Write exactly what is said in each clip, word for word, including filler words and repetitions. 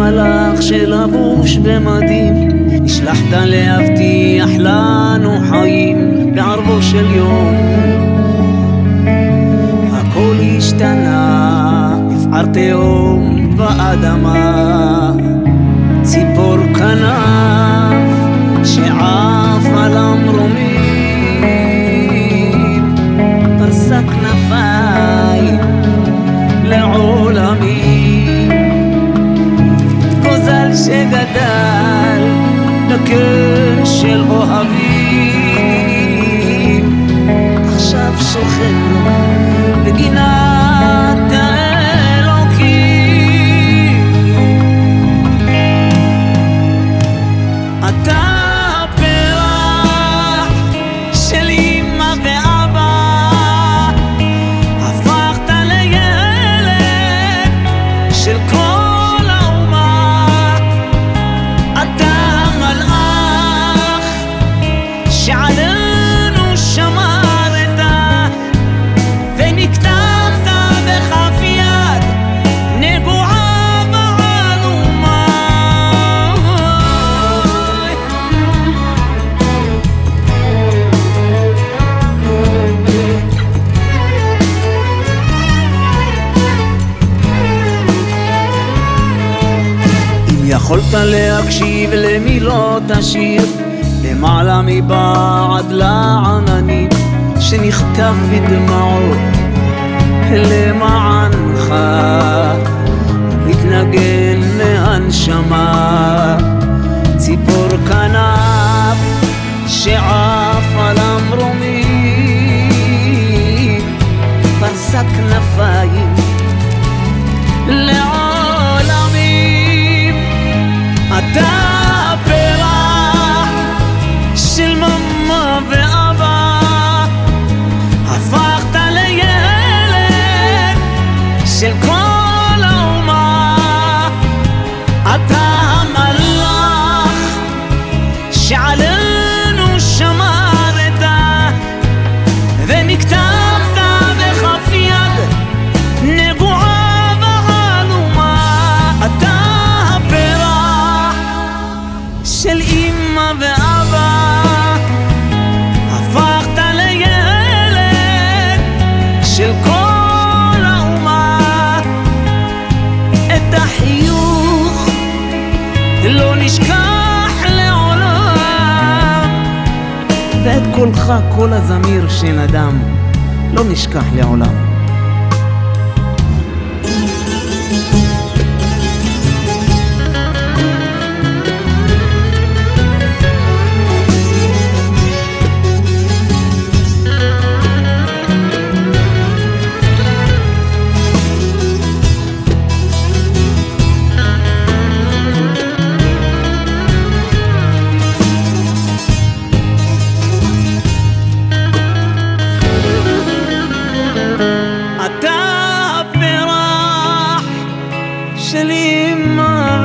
מלאך שלבוש במדים, נשלחת להבטיח לנו חיים בערבו של יום. הכל השתנה, נפער תהום באדמה, ציפור כנף שעף על המרומים, פרסה כנפיים לעולמים, גוזל שגדל דקה של אוהבים, עכשיו שוכן לו בגינת האלוקים. אתה הפרח של אמא ואבא, הפכת לילד של כל האומה. אתה המלאך שעלינו שמרת, ונכתבת בכף יד נגועה בעלומה. אם יכולת להקשיב למילות השיר למעלה מבעד לעננים שנכתב בדמעות למענך, מתנגן מהנשמה, ציפור כנף שעף על המרומים, פרסה כנפיים לעולמים. אתה הפרח של ממה ואבא, הפכת לילד של כל האומה. אתה המלאך שעלינו שמרת, ונכתבת בכף יד נגועה בעלומה. אתה הפרח של אמא ואבא, הפכת לילד של כל האומה. את החיוך לא נשכח לעולם, ואת קולך, קול הזמיר שנדם, לא נשכח לעולם. אתה הפרח של אמא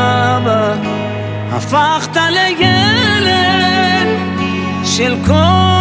ואבא, הפכת לילד של כל